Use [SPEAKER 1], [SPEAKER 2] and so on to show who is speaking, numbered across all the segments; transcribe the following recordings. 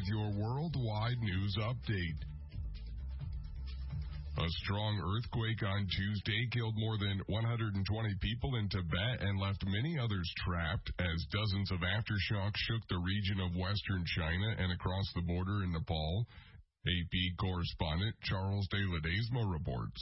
[SPEAKER 1] with your worldwide news update. A strong earthquake on Tuesday killed more than 120 people in Tibet and left many others trapped as dozens of aftershocks shook the region of western China and across the border in Nepal. AP correspondent Charles De Ledesma reports.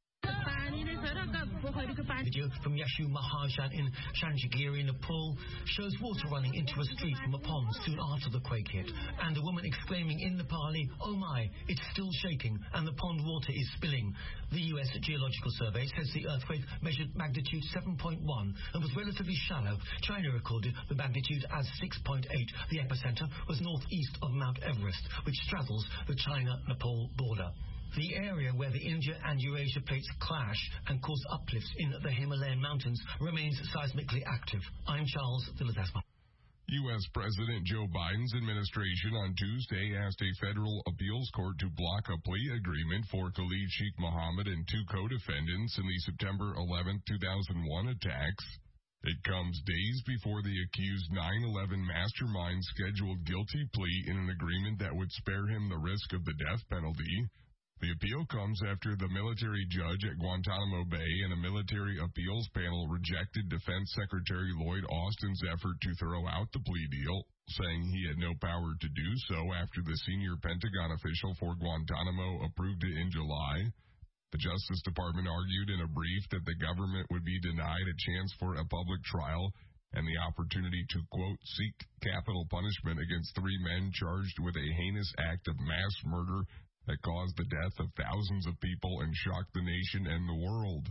[SPEAKER 2] Video from Yashu Mahajan in Chandragiri, Nepal, shows water running into a street from a pond soon after the quake hit, and a woman exclaiming in Nepali, "Oh my, it's still shaking, and the pond water is spilling." The U.S. Geological Survey says the earthquake measured magnitude 7.1 and was relatively shallow. China recorded the magnitude as 6.8. The epicenter was northeast of Mount Everest, which straddles the China-Nepal border. The area where the India and Eurasia plates clash and cause uplifts in the Himalayan mountains remains seismically active. I'm Charles De Ledesma.
[SPEAKER 1] U.S. President Joe Biden's administration on Tuesday asked a federal appeals court to block a plea agreement for Khalid Sheikh Mohammed and two co-defendants in the September 11, 2001 attacks. It comes days before the accused 9/11 mastermind scheduled guilty plea in an agreement that would spare him the risk of the death penalty. The appeal comes after the military judge at Guantanamo Bay and a military appeals panel rejected Defense Secretary Lloyd Austin's effort to throw out the plea deal, saying he had no power to do so after the senior Pentagon official for Guantanamo approved it in July. The Justice Department argued in a brief that the government would be denied a chance for a public trial and the opportunity to, quote, seek capital punishment against three men charged with a heinous act of mass murder that caused the death of thousands of people and shocked the nation and the world.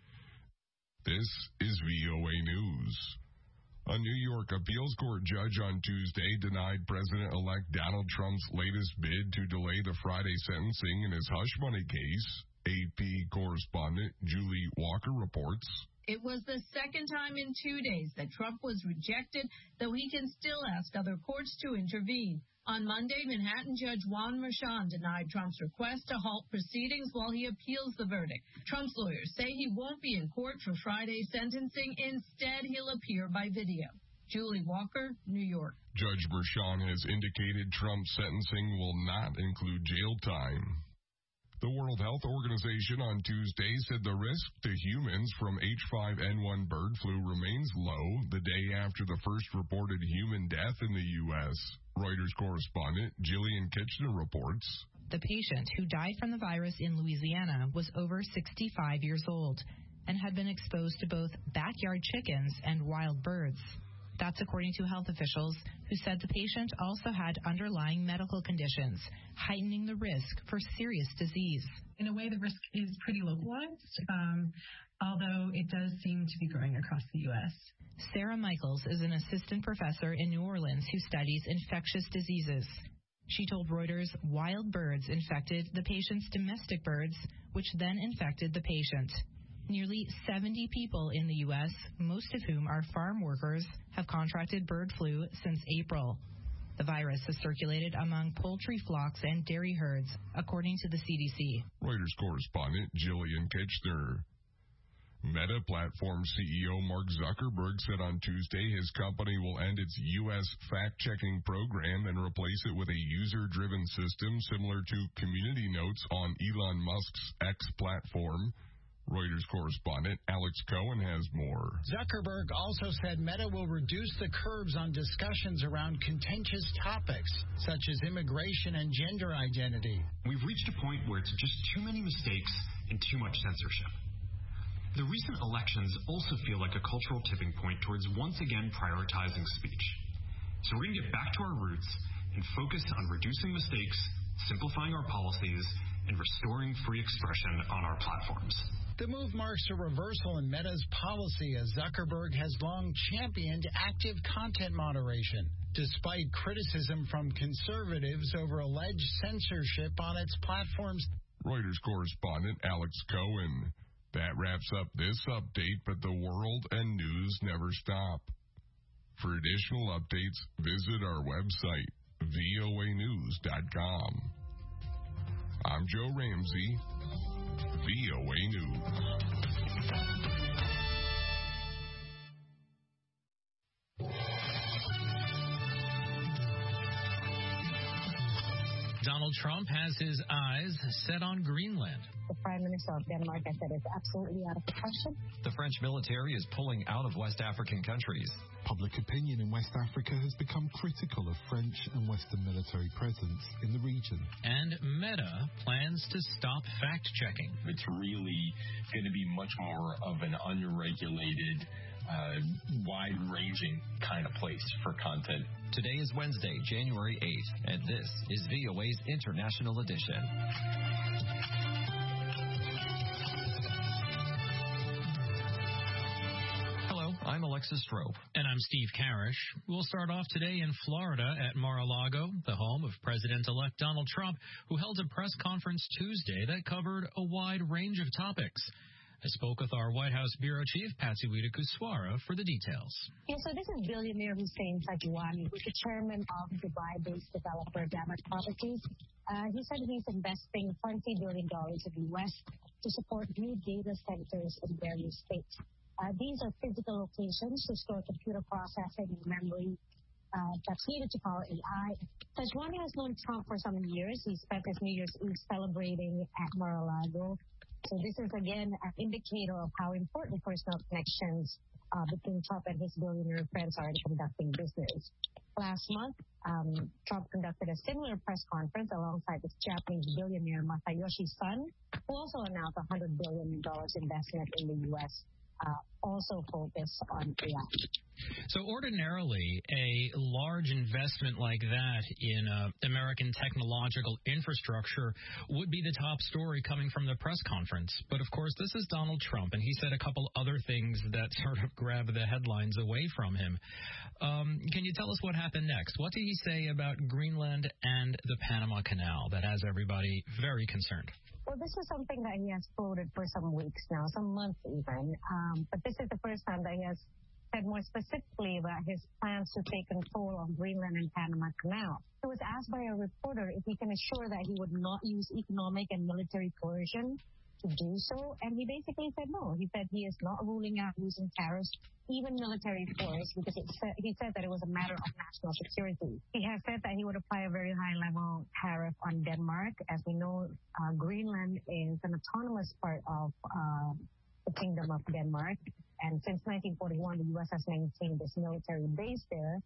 [SPEAKER 1] This is VOA News. A New York appeals court judge on Tuesday denied President-elect Donald Trump's latest bid to delay the Friday sentencing in his hush money case. AP correspondent Julie Walker reports.
[SPEAKER 3] It was the second time in 2 days that Trump was rejected, though he can still ask other courts to intervene. On Monday, Manhattan Judge Juan Merchan denied Trump's request to halt proceedings while he appeals the verdict. Trump's lawyers say he won't be in court for Friday's sentencing. Instead, he'll appear by video. Julie Walker, New York.
[SPEAKER 1] Judge Merchan has indicated Trump's sentencing will not include jail time. The World Health Organization on Tuesday said the risk to humans from H5N1 bird flu remains low the day after the first reported human death in the U.S. Reuters correspondent Jillian Kitchener reports.
[SPEAKER 4] The patient who died from the virus in Louisiana was over 65 years old and had been exposed to both backyard chickens and wild birds. That's according to health officials who said the patient also had underlying medical conditions, heightening the risk for serious disease.
[SPEAKER 5] In a way, the risk is pretty localized, although it does seem to be growing across the U.S.
[SPEAKER 4] Sarah Michaels is an assistant professor in New Orleans who studies infectious diseases. She told Reuters wild birds infected the patient's domestic birds, which then infected the patient. Nearly 70 people in the U.S., most of whom are farm workers, have contracted bird flu since April. The virus has circulated among poultry flocks and dairy herds, according to the CDC.
[SPEAKER 1] Reuters correspondent Jillian Kitchener. Meta platform CEO Mark Zuckerberg said on Tuesday his company will end its U.S. fact-checking program and replace it with a user-driven system similar to Community Notes on Elon Musk's X platform. Reuters correspondent Alex Cohen has more.
[SPEAKER 6] Zuckerberg also said Meta will reduce the curbs on discussions around contentious topics, such as immigration and gender identity.
[SPEAKER 7] We've reached a point where it's just too many mistakes and too much censorship. The recent elections also feel like a cultural tipping point towards once again prioritizing speech. So we're going to get back to our roots and focus on reducing mistakes, simplifying our policies, and restoring free expression on our platforms.
[SPEAKER 6] The move marks a reversal in Meta's policy as Zuckerberg has long championed active content moderation, despite criticism from conservatives over alleged censorship on its platforms.
[SPEAKER 1] Reuters correspondent Alex Cohen. That wraps up this update, but the world and news never stop. For additional updates, visit our website, voanews.com. I'm Joe Ramsey, VOA News.
[SPEAKER 8] Donald Trump has his eyes set on Greenland.
[SPEAKER 9] The Prime Minister of Denmark has said it's absolutely out of the question.
[SPEAKER 10] The French military is pulling out of West African countries.
[SPEAKER 11] Public opinion in West Africa has become critical of French and Western military presence in the region.
[SPEAKER 8] And Meta plans to stop fact-checking.
[SPEAKER 12] It's really going to be much more of an unregulated, wide-ranging kind of place for content.
[SPEAKER 10] Today is Wednesday, January 8th, and this is VOA's International Edition. I'm Alexis Strope.
[SPEAKER 8] And I'm Steve Karish. We'll start off today in Florida at Mar-a-Lago, the home of President-elect Donald Trump, who held a press conference Tuesday that covered a wide range of topics. I spoke with our White House Bureau Chief, Patsy Widakuswara, for the details.
[SPEAKER 9] Yeah, so this is billionaire Hussein Tajwani, who's the chairman of Dubai-based developer Damat Properties. He said he's investing $20 billion in the U.S. to support new data centers in various states. These are physical locations to store computer processing and memory that's needed to power AI. Tajwani has known Trump for some years. He spent his New Year's Eve celebrating at Mar-a-Lago. So this is, again, an indicator of how important personal connections between Trump and his billionaire friends are in conducting business. Last month, Trump conducted a similar press conference alongside his Japanese billionaire Masayoshi Son, who also announced a $100 billion investment in the U.S., also focused on AI.
[SPEAKER 8] So ordinarily, a large investment like that in American technological infrastructure would be the top story coming from the press conference. But, of course, this is Donald Trump, and he said a couple other things that sort of grab the headlines away from him. Can you tell us what happened next? What did he say about Greenland and the Panama Canal that has everybody very concerned?
[SPEAKER 9] Well, this is something that he has floated for some weeks now, some months even. But this is the first time that he has said more specifically about his plans to take control of Greenland and Panama Canal. He was asked by a reporter if he can assure that he would not use economic and military coercion to do so, and he basically said no. He said he is not ruling out using tariffs, even military force, because he said that it was a matter of national security. He has said that he would apply a very high-level tariff on Denmark. As we know, Greenland is an autonomous part of the Kingdom of Denmark, and since 1941, the U.S. has maintained this military base there.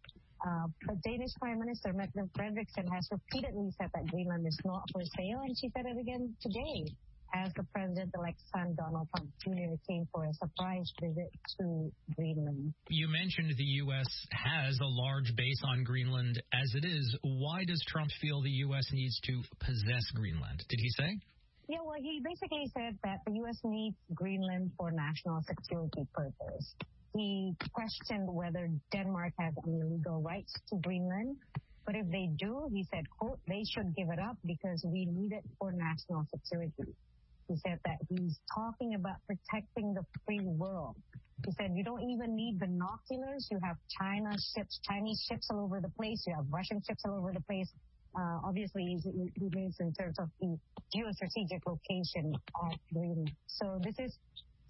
[SPEAKER 9] But Danish Prime Minister Mette Frederiksen has repeatedly said that Greenland is not for sale, and she said it again today, as the President-elect's son, Donald Trump Jr., came for a surprise visit to Greenland.
[SPEAKER 8] You mentioned the U.S. has a large base on Greenland as it is. Why does Trump feel the U.S. needs to possess Greenland? Did he say?
[SPEAKER 9] Yeah, well, he basically said that the U.S. needs Greenland for national security purpose. He questioned whether Denmark has any legal rights to Greenland. But if they do, he said, quote, they should give it up because we need it for national security. He said that he's talking about protecting the free world. He said you don't even need binoculars. You have Chinese ships all over the place. You have Russian ships all over the place. Obviously, he means in terms of the geostrategic location of Greenland. So this is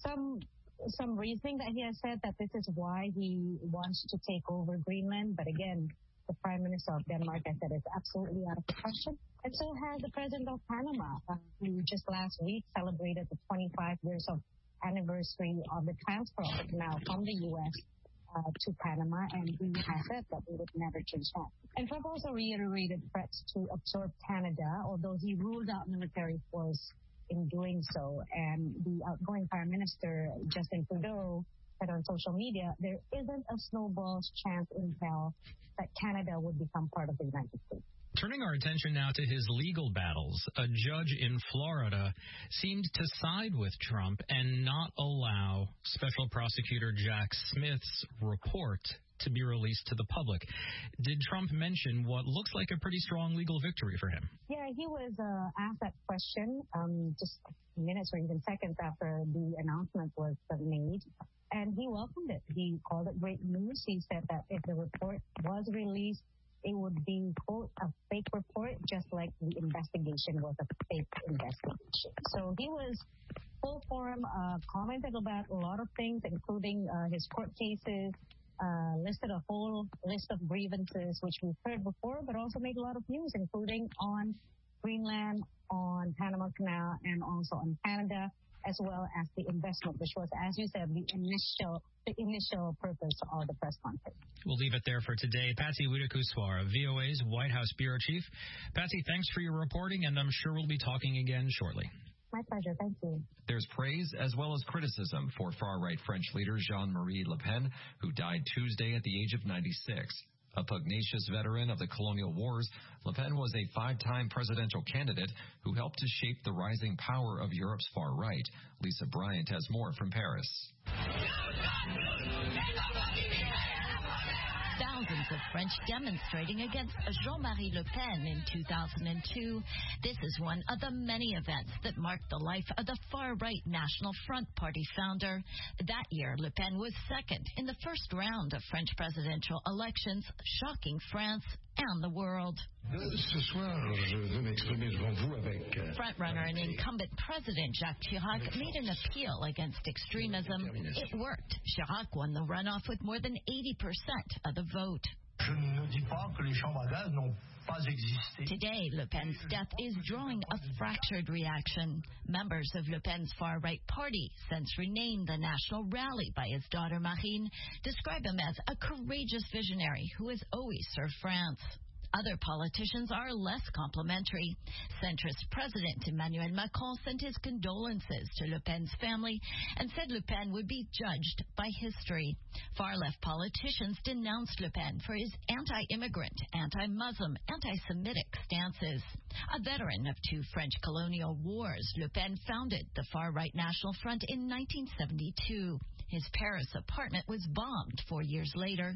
[SPEAKER 9] some reasoning that he has said that this is why he wants to take over Greenland. But again, the Prime Minister of Denmark has said it's absolutely out of the question. And so has the President of Panama, who just last week celebrated the 25 years of anniversary of the transfer of the canal from the U.S. To Panama, and he has said that we would never change that. And Trump also reiterated threats to absorb Canada, although he ruled out military force in doing so. And the outgoing Prime Minister, Justin Trudeau, said on social media, there isn't a snowball's chance in hell that Canada would become part of the United States.
[SPEAKER 8] Turning our attention now to his legal battles, a judge in Florida seemed to side with Trump and not allow Special Prosecutor Jack Smith's report to be released to the public. Did Trump mention what looks like a pretty strong legal victory for him?
[SPEAKER 9] Yeah, he was asked that question just minutes or even seconds after the announcement was made, and he welcomed it. He called it great news. He said that if the report was released, it would be, quote, a fake report, just like the investigation was a fake investigation. So he was full forum, commented about a lot of things, including his court cases, listed a whole list of grievances, which we've heard before, but also made a lot of news, including on Greenland, on Panama Canal, and also on Canada, as well as the investment, which was, as you said, the initial purpose of the press conference.
[SPEAKER 8] We'll leave it there for today. Patsy Widakuswara, VOA's White House Bureau Chief. Patsy, thanks for your reporting, and I'm sure we'll be talking again shortly.
[SPEAKER 9] My pleasure. Thank you.
[SPEAKER 10] There's praise as well as criticism for far-right French leader Jean-Marie Le Pen, who died Tuesday at the age of 96. A pugnacious veteran of the colonial wars, Le Pen was a 5-time presidential candidate who helped to shape the rising power of Europe's far right. Lisa Bryant has more from Paris.
[SPEAKER 13] Thousands of French demonstrating against Jean-Marie Le Pen in 2002. This is one of the many events that marked the life of the far-right National Front Party founder. That year, Le Pen was second in the first round of French presidential elections, shocking France and the world. Frontrunner and incumbent President Jacques Chirac made an appeal against extremism. It worked. Chirac won the runoff with more than 80% of the vote. Today, Le Pen's death is drawing a fractured reaction. Members of Le Pen's far-right party, since renamed the National Rally by his daughter Marine, describe him as a courageous visionary who has always served France. Other politicians are less complimentary. Centrist President Emmanuel Macron sent his condolences to Le Pen's family and said Le Pen would be judged by history. Far-left politicians denounced Le Pen for his anti-immigrant, anti-Muslim, anti-Semitic stances. A veteran of 2 French colonial wars, Le Pen founded the far-right National Front in 1972. His Paris apartment was bombed 4 years later.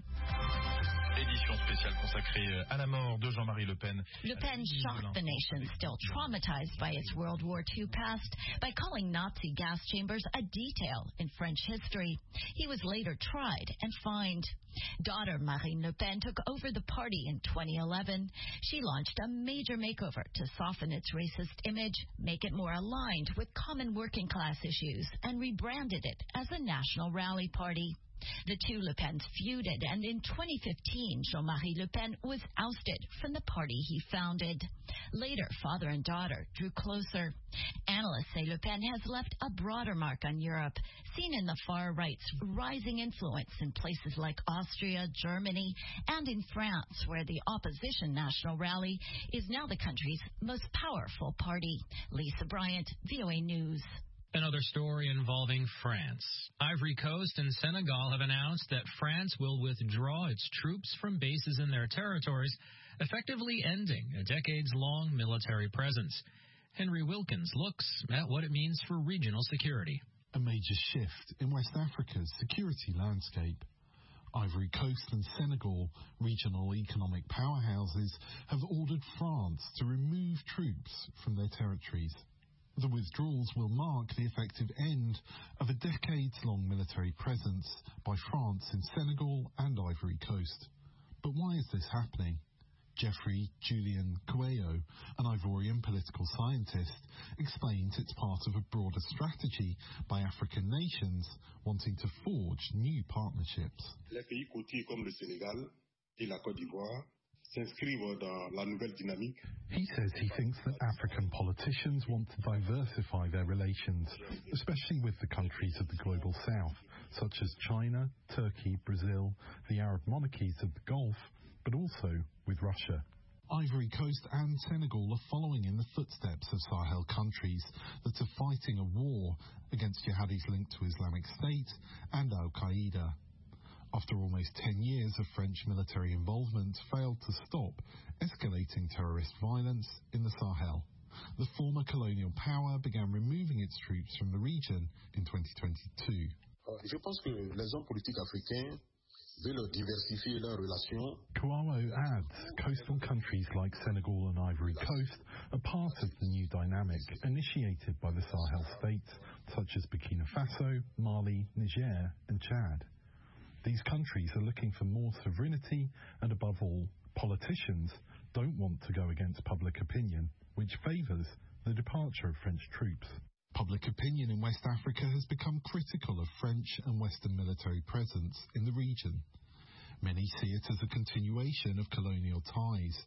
[SPEAKER 14] Édition spéciale consacrée à la mort de Jean-Marie Le Pen.
[SPEAKER 13] Le Pen shocked the nation, still traumatized by its World War II past, by calling Nazi gas chambers a detail in French history. He was later tried and fined. Daughter Marine Le Pen took over the party in 2011. She launched a major makeover to soften its racist image, make it more aligned with common working class issues, and rebranded it as a national rally party. The two Le Pens feuded, and in 2015, Jean-Marie Le Pen was ousted from the party he founded. Later, father and daughter drew closer. Analysts say Le Pen has left a broader mark on Europe, seen in the far right's rising influence in places like Austria, Germany, and in France, where the opposition National Rally is now the country's most powerful party. Lisa Bryant, VOA News.
[SPEAKER 8] Another story involving France. Ivory Coast and Senegal have announced that France will withdraw its troops from bases in their territories, effectively ending a decades-long military presence. Henry Wilkins looks at what it means for regional security.
[SPEAKER 11] A major shift in West Africa's security landscape. Ivory Coast and Senegal, regional economic powerhouses, have ordered France to remove troops from their territories. The withdrawals will mark the effective end of a decades-long military presence by France in Senegal and Ivory Coast. But why is this happening? Geoffrey Julien Koueo, an Ivorian political scientist, explains it's part of a broader strategy by African nations wanting to forge new partnerships.
[SPEAKER 15] Les pays côtiers comme le Sénégal et la Côte d'Ivoire s'inscrivent dans la nouvelle dynamique.
[SPEAKER 11] He says he thinks that African politicians want to diversify their relations, especially with the countries of the global south, such as China, Turkey, Brazil, the Arab monarchies of the Gulf, but also with Russia. Ivory Coast and Senegal are following in the footsteps of Sahel countries that are fighting a war against jihadis linked to Islamic State and Al-Qaeda. After almost 10 years of French military involvement failed to stop escalating terrorist violence in the Sahel. The former colonial power began removing its troops from the region in 2022.
[SPEAKER 15] Je pense que les hommes politiques africains veulent diversifier leurs relations.
[SPEAKER 11] Kouao adds, coastal countries like Senegal and Ivory Coast are part of the new dynamic initiated by the Sahel states such as Burkina Faso, Mali, Niger and Chad. These countries are looking for more sovereignty, and above all, politicians don't want to go against public opinion, which favours the departure of French troops. Public opinion in West Africa has become critical of French and Western military presence in the region. Many see it as a continuation of colonial ties.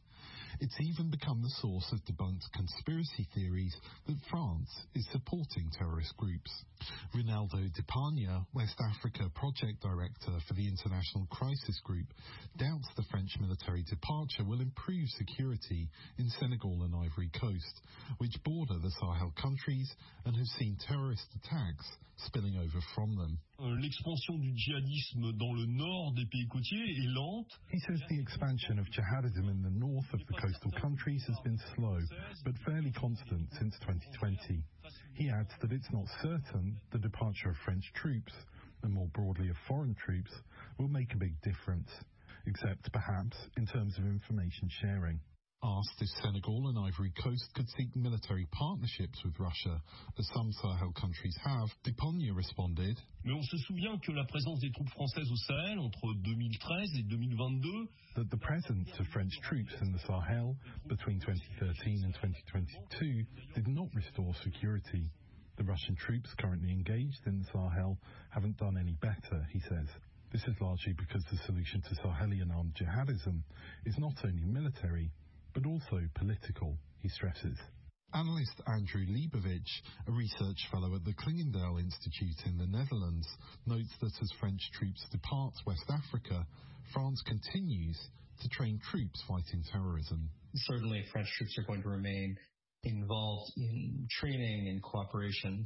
[SPEAKER 11] It's even become the source of debunked conspiracy theories that France is supporting terrorist groups. Ronaldo Depagna, West Africa project director for the International Crisis Group, doubts the French military departure will improve security in Senegal and Ivory Coast, which border the Sahel countries and have seen terrorist attacks spilling over from them.
[SPEAKER 12] L'expansion du djihadisme dans le nord des pays côtiers est lente.
[SPEAKER 11] He says the expansion of jihadism in the north of the coastal countries has been slow, but fairly constant since 2020. He adds that it's not certain the departure of French troops, and more broadly of foreign troops, will make a big difference, except perhaps in terms of information sharing. Asked if Senegal and Ivory Coast could seek military partnerships with Russia, as some Sahel countries have, Depagna responded,
[SPEAKER 12] Mais on se souvient que la présence des troupes françaises au Sahel entre 2013 et 2022
[SPEAKER 11] that the presence of French troops in the Sahel between 2013 and 2022 did not restore security. The Russian troops currently engaged in the Sahel haven't done any better, he says. This is largely because the solution to Sahelian armed jihadism is not only military, but also political, he stresses. Analyst Andrew Leibovich, a research fellow at the Clingendael Institute in the Netherlands, notes that as French troops depart West Africa, France continues to train troops fighting terrorism.
[SPEAKER 16] Certainly, French troops are going to remain involved in training and cooperation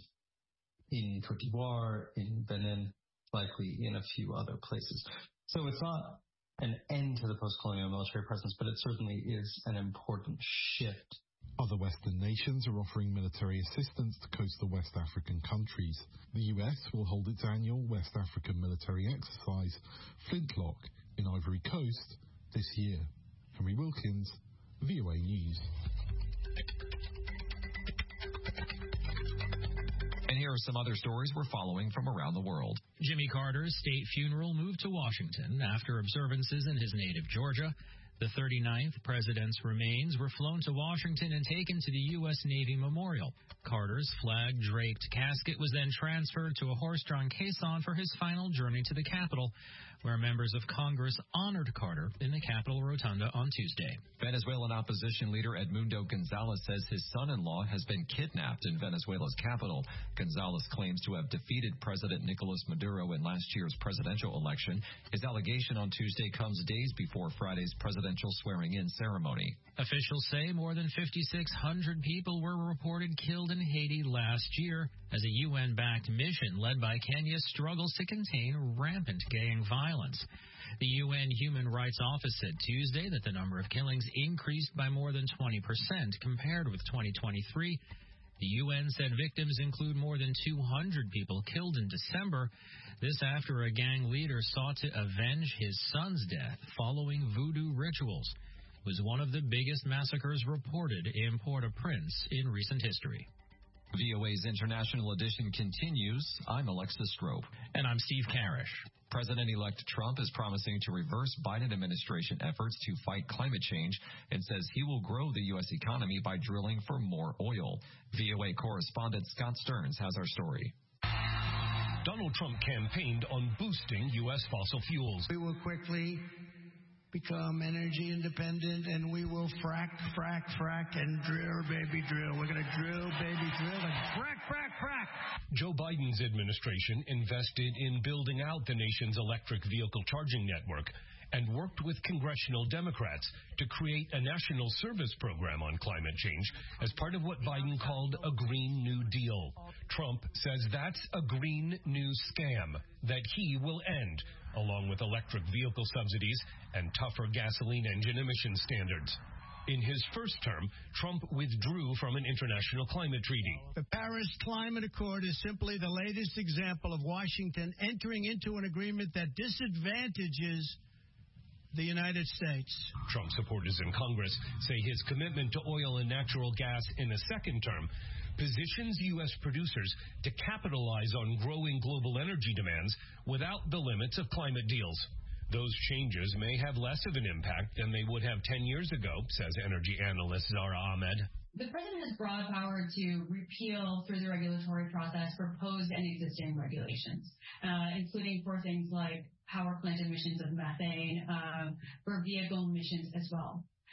[SPEAKER 16] in Côte d'Ivoire, in Benin, likely in a few other places. So it's not an end to the post-colonial military presence, but it certainly is an important shift.
[SPEAKER 11] Other Western nations are offering military assistance to coastal West African countries. The US will hold its annual West African military exercise, Flintlock, in Ivory Coast this year. Henry Wilkins, VOA News.
[SPEAKER 10] And here are some other stories we're following from around the world.
[SPEAKER 8] Jimmy Carter's state funeral moved to Washington after observances in his native Georgia. The 39th president's remains were flown to Washington and taken to the U.S. Navy Memorial. Carter's flag-draped casket was then transferred to a horse-drawn caisson for his final journey to the Capitol, where members of Congress honored Carter in the Capitol Rotunda on Tuesday.
[SPEAKER 10] Venezuelan opposition leader Edmundo Gonzalez says his son-in-law has been kidnapped in Venezuela's capital. Gonzalez claims to have defeated President Nicolas Maduro in last year's presidential election. His allegation on Tuesday comes days before Friday's presidential swearing-in ceremony.
[SPEAKER 8] Officials say more than 5,600 people were reported killed in Haiti last year as a UN-backed mission led by Kenya struggles to contain rampant gang violence. The UN Human Rights Office said Tuesday that the number of killings increased by more than 20% compared with 2023. The UN said victims include more than 200 people killed in December. This after a gang leader sought to avenge his son's death following voodoo rituals. It was one of the biggest massacres reported in Port-au-Prince in recent history.
[SPEAKER 10] VOA's International Edition continues. I'm Alexis Strope.
[SPEAKER 8] And I'm Steve Karish.
[SPEAKER 10] President-elect Trump is promising to reverse Biden administration efforts to fight climate change and says he will grow the U.S. economy by drilling for more oil. VOA correspondent Scott Stearns has our story.
[SPEAKER 17] Donald Trump campaigned on boosting U.S. fossil fuels.
[SPEAKER 18] We will quickly become energy independent, and we will frack, and drill, baby, drill. We're going to drill, baby, drill, and frack.
[SPEAKER 17] Joe Biden's administration invested in building out the nation's electric vehicle charging network and worked with congressional Democrats to create a national service program on climate change as part of what Biden called a Green New Deal. Trump says that's a Green New Scam that he will end, along with electric vehicle subsidies and tougher gasoline engine emission standards. In his first term, Trump withdrew from an international climate treaty.
[SPEAKER 18] The Paris Climate Accord is simply the latest example of Washington entering into an agreement that disadvantages the United States.
[SPEAKER 17] Trump supporters in Congress say his commitment to oil and natural gas in a second term positions U.S. producers to capitalize on growing global energy demands without the limits of climate deals. Those changes may have less of an impact than they would have 10 years ago, says energy analyst Zara Ahmed.
[SPEAKER 19] The president has broad power to repeal, through the regulatory process, proposed and existing regulations, including for things like power plant emissions of methane, for vehicle emissions as well.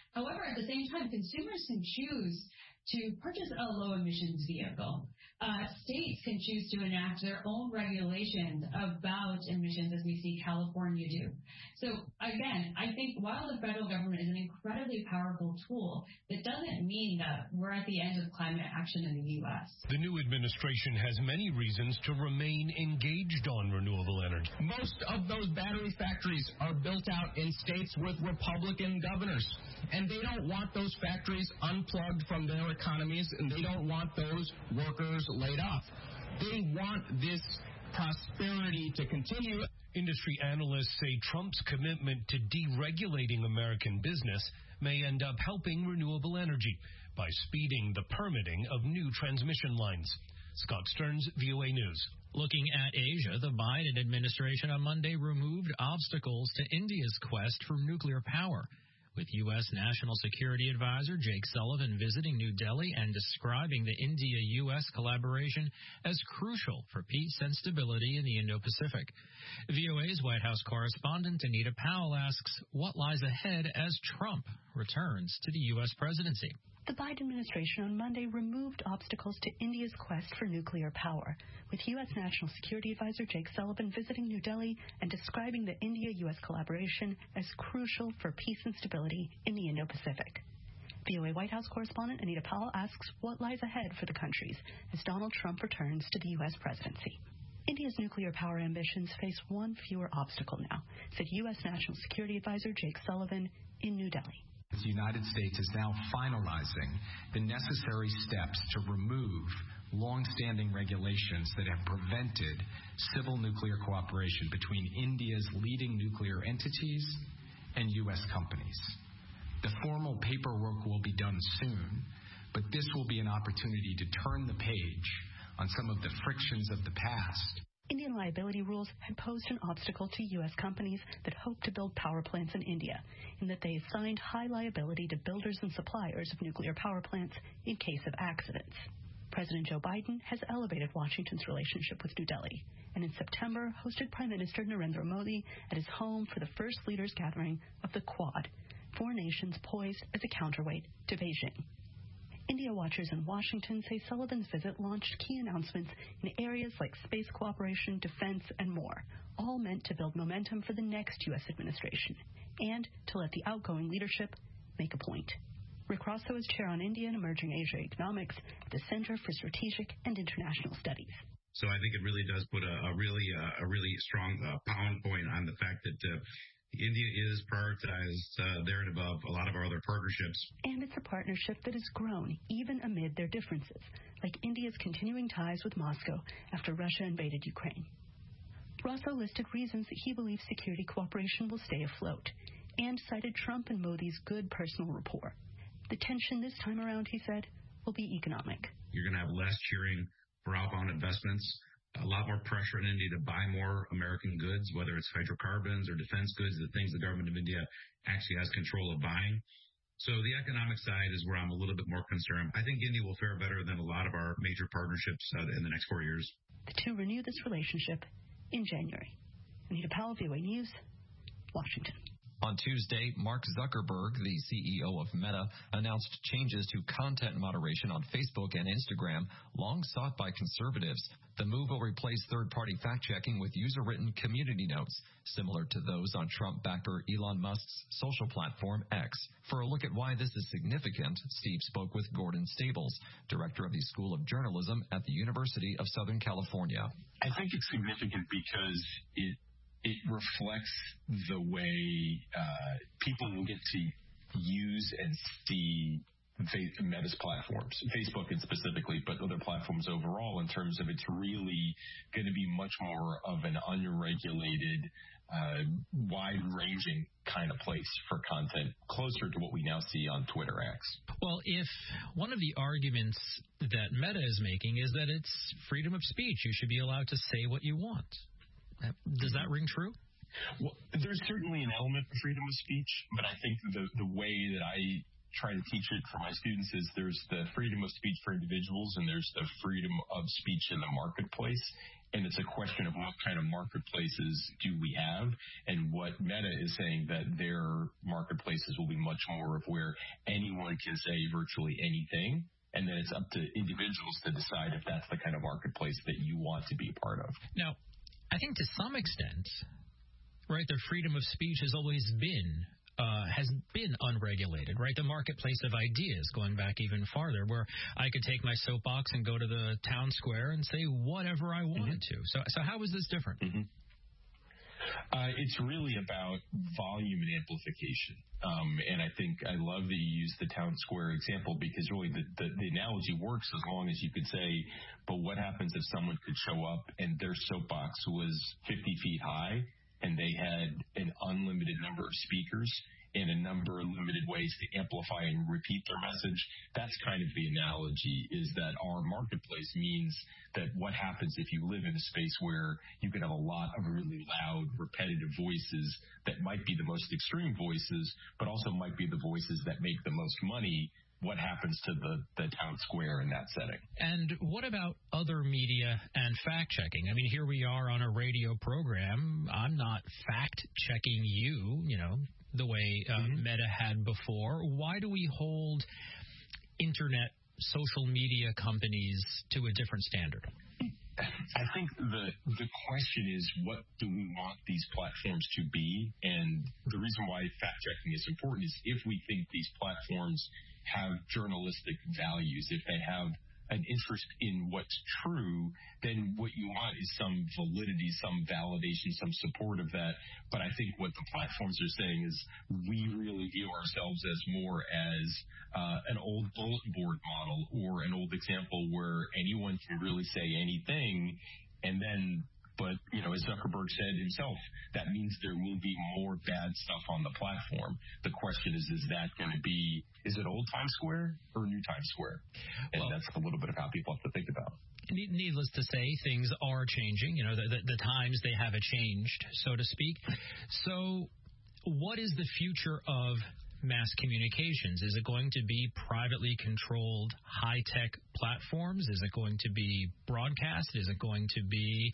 [SPEAKER 19] However, at the same time, consumers can choose to purchase a low-emissions vehicle. States can choose to enact their own regulations about emissions, as we see California do. So, again, I think while the federal government is an incredibly powerful tool, that doesn't mean that we're at the end of climate action in the U.S.
[SPEAKER 17] The new administration has many reasons to remain engaged on renewable energy.
[SPEAKER 20] Most of those battery factories are built out in states with Republican governors, and they don't want those factories unplugged from their economies, and they don't want those workers laid off. They want this prosperity to continue.
[SPEAKER 17] Industry analysts say Trump's commitment to deregulating American business may end up helping renewable energy by speeding the permitting of new transmission lines. Scott Stearns, VOA News.
[SPEAKER 8] Looking at Asia, the Biden administration on Monday removed obstacles to India's quest for nuclear power, with U.S. National Security Advisor Jake Sullivan visiting New Delhi and describing the India-U.S. collaboration as crucial for peace and stability in the Indo-Pacific. VOA's White House correspondent Anita Powell asks what lies ahead as Trump returns to the U.S. presidency.
[SPEAKER 21] The Biden administration on Monday removed obstacles to India's quest for nuclear power, with U.S. National Security Advisor Jake Sullivan visiting New Delhi and describing the India-U.S. collaboration as crucial for peace and stability in the Indo-Pacific. VOA White House correspondent Anita Powell asks what lies ahead for the countries as Donald Trump returns to the U.S. presidency. India's nuclear power ambitions face one fewer obstacle now, said U.S. National Security Advisor Jake Sullivan in New Delhi.
[SPEAKER 22] The United States is now finalizing the necessary steps to remove long-standing regulations that have prevented civil nuclear cooperation between India's leading nuclear entities and U.S. companies. The formal paperwork will be done soon, but this will be an opportunity to turn the page on some of the frictions of the past.
[SPEAKER 21] Indian liability rules had posed an obstacle to U.S. companies that hope to build power plants in India, in that they assigned high liability to builders and suppliers of nuclear power plants in case of accidents. President Joe Biden has elevated Washington's relationship with New Delhi, and in September hosted Prime Minister Narendra Modi at his home for the first leaders gathering of the Quad, four nations poised as a counterweight to Beijing. India watchers in Washington say Sullivan's visit launched key announcements in areas like space cooperation, defense, and more, all meant to build momentum for the next U.S. administration and to let the outgoing leadership make a point. Rick Rosso is chair on India and Emerging Asia Economics at the Center for Strategic and International Studies.
[SPEAKER 23] So I think it really does put a really strong pound point on the fact that India is prioritized there and above a lot of our other partnerships.
[SPEAKER 21] And it's a partnership that has grown even amid their differences, like India's continuing ties with Moscow after Russia invaded Ukraine. Rosso listed reasons that he believes security cooperation will stay afloat and cited Trump and Modi's good personal rapport. The tension this time around, he said, will be economic.
[SPEAKER 23] You're going to have less cheering for outbound investments, a lot more pressure in India to buy more American goods, whether it's hydrocarbons or defense goods, the things the government of India actually has control of buying. So the economic side is where I'm a little bit more concerned. I think India will fare better than a lot of our major partnerships in the next 4 years.
[SPEAKER 21] The two renew this relationship in January. Anita Powell, VOA News, Washington.
[SPEAKER 10] On Tuesday, Mark Zuckerberg, the CEO of Meta, announced changes to content moderation on Facebook and Instagram, long sought by conservatives. The move will replace third-party fact-checking with user-written community notes, similar to those on Trump backer Elon Musk's social platform X. For a look at why this is significant, Steve spoke with Gordon Stables, director of the School of Journalism at the University of Southern California.
[SPEAKER 24] I think it's significant because it reflects the way people will get to use and see Meta's platforms, Facebook and specifically, but other platforms overall, in terms of it's really going to be much more of an unregulated, wide-ranging kind of place for content, closer to what we now see on Twitter X.
[SPEAKER 8] Well, if one of the arguments that Meta is making is that it's freedom of speech, you should be allowed to say what you want. Does that ring true?
[SPEAKER 24] Well, there's certainly an element of freedom of speech, but I think the way that I try to teach it for my students is there's the freedom of speech for individuals and there's the freedom of speech in the marketplace. And it's a question of what kind of marketplaces do we have, and what Meta is saying that their marketplaces will be much more of where anyone can say virtually anything, and then it's up to individuals to decide if that's the kind of marketplace that you want to be a part of.
[SPEAKER 8] Now, I think to some extent, right, the freedom of speech has always been unregulated, right? The marketplace of ideas, going back even farther, where I could take my soapbox and go to the town square and say whatever I wanted to. So how is this different?
[SPEAKER 24] It's really about volume and amplification. And I think I love that you use the town square example, because really the analogy works as long as you could say, but what happens if someone could show up and their soapbox was 50 feet high and they had an unlimited number of speakers and a number of limited ways to amplify and repeat their message? That's kind of the analogy, is that our marketplace means that what happens if you live in a space where you can have a lot of really loud, repetitive voices that might be the most extreme voices, but also might be the voices that make the most money. What happens to the town square in that setting?
[SPEAKER 8] And what about other media and fact-checking? I mean, here we are on a radio program. I'm not fact-checking you, the way Meta had before. Why do we hold internet social media companies to a different standard?
[SPEAKER 24] I think the question is, what do we want these platforms to be? And the reason why fact-checking is important is if we think these platforms have journalistic values, if they have an interest in what's true, then what you want is some validity, some validation, some support of that. But I think what the platforms are saying is we really view ourselves as more as an old bulletin board model, or an old example where anyone can really say anything, and then but, as Zuckerberg said himself, that means there will be more bad stuff on the platform. The question is that going to be, is it old Times Square or new Times Square? And that's a little bit of how people have to think about.
[SPEAKER 8] Needless to say, things are changing. The times, they have changed, so to speak. So what is the future of mass communications? Is it going to be privately controlled high-tech platforms? Is it going to be broadcast? Is it going to be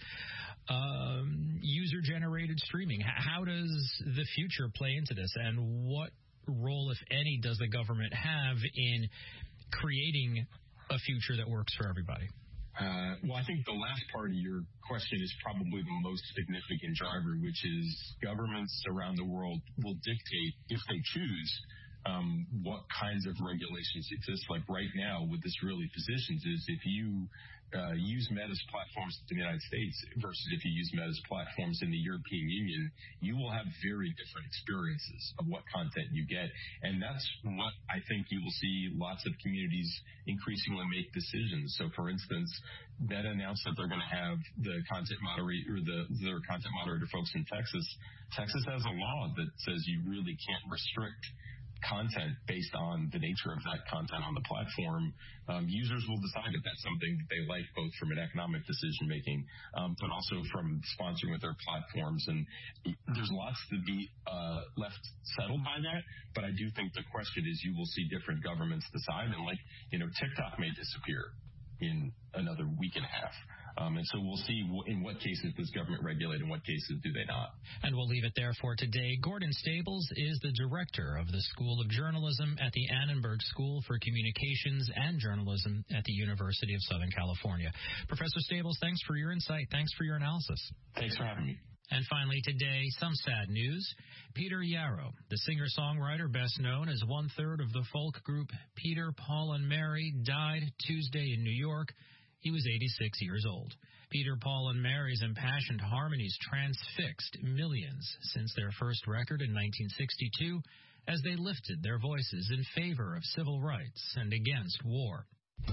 [SPEAKER 8] user-generated streaming? How does the future play into this? And what role, if any, does the government have in creating a future that works for everybody?
[SPEAKER 24] Well, I think the last part of your question is probably the most significant driver, which is governments around the world will dictate, if they choose, what kinds of regulations exist. Like right now, what this really positions is if you use Meta's platforms in the United States versus if you use Meta's platforms in the European Union, you will have very different experiences of what content you get. And that's what I think you will see lots of communities increasingly make decisions. So, for instance, Meta announced that they're going to have the content moderator, their content moderator folks in Texas. Texas has a law that says you really can't restrict content based on the nature of that content on the platform. Users will decide if that's something that they like, both from an economic decision making, but also from sponsoring with their platforms. And there's lots to be left settled by that. But I do think the question is, you will see different governments decide, and TikTok may disappear in another week and a half. And so we'll see in what cases does government regulate, in what cases do they not.
[SPEAKER 8] And we'll leave it there for today. Gordon Stables is the director of the School of Journalism at the Annenberg School for Communications and Journalism at the University of Southern California. Professor Stables, thanks for your insight. Thanks for your analysis.
[SPEAKER 24] Thanks for having me.
[SPEAKER 8] And finally today, some sad news. Peter Yarrow, the singer-songwriter best known as one-third of the folk group Peter, Paul, and Mary, died Tuesday in New York. He was 86 years old. Peter, Paul, and Mary's impassioned harmonies transfixed millions since their first record in 1962 as they lifted their voices in favor of civil rights and against war.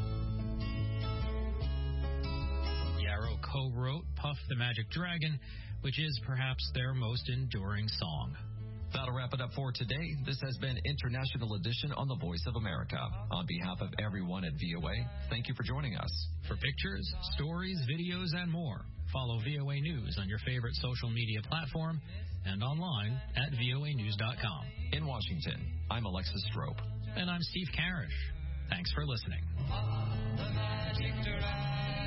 [SPEAKER 8] Yarrow co-wrote Puff the Magic Dragon, which is perhaps their most enduring song.
[SPEAKER 10] That'll wrap it up for today. This has been International Edition on the Voice of America. On behalf of everyone at VOA, thank you for joining us.
[SPEAKER 8] For pictures, stories, videos, and more, follow VOA News on your favorite social media platform and online at voanews.com.
[SPEAKER 10] In Washington, I'm Alexis Strope.
[SPEAKER 8] And I'm Steve Karish. Thanks for listening.